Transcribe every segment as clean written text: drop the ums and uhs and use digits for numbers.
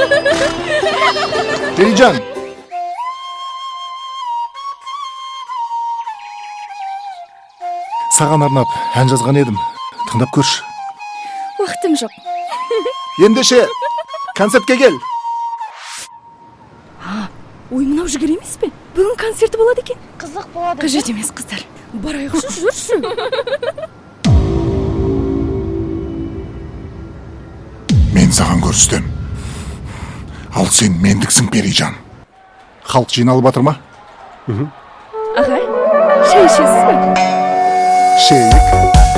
Перижан. Саған арнап ән жазған едім. Тыңдап көрші. Уақытым жоқ. Ендеше концертке кел. Ой, мынау жігер емес пе? Бүгін концерті болады екен. Қызық болады. Қажет емес, қыздар. Барайықшы, жүрші. Мен саған көрістем. Ал сен мендіксің, Перижан. Халық жиналып батыр ма? Ағай, шай ішесіз бе? Шейік.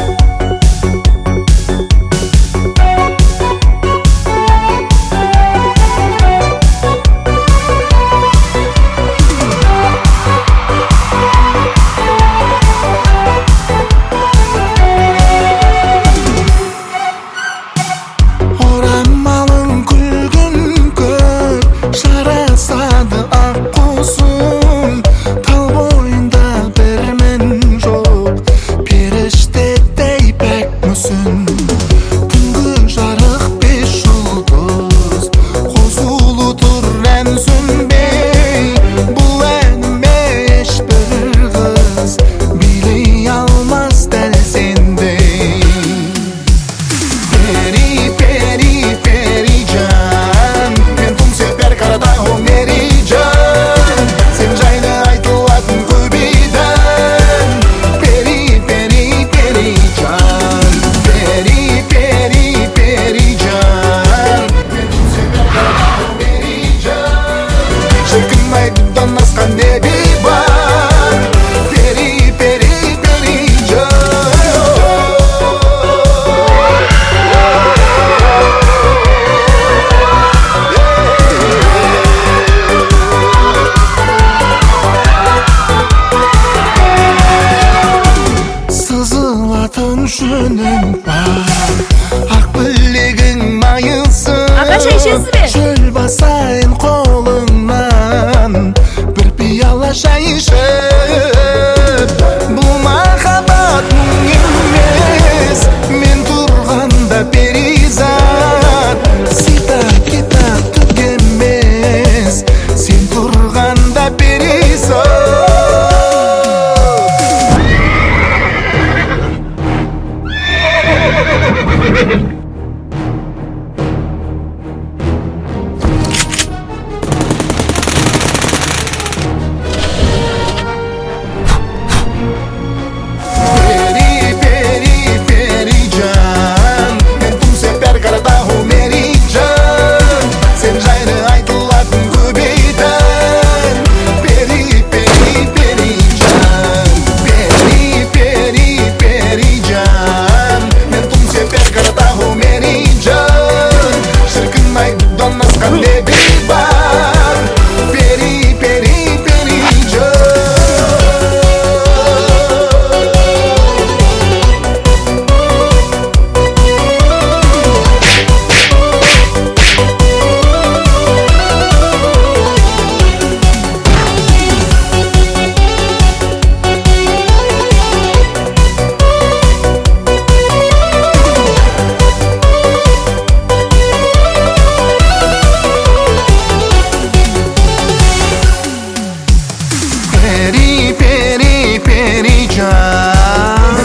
Жөнің бар, ақ білегің майылсын. Аға, шай ішесіз бе? Шөл басайын қолыңнан, бір пияла шай ішіп. Бұл махаббат мұң емес, мен тұрғанда перизат. Сита кита түк емес, сен тұрғанда перизат.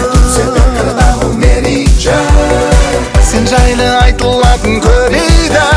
Sen жайлы айтылатын көрейді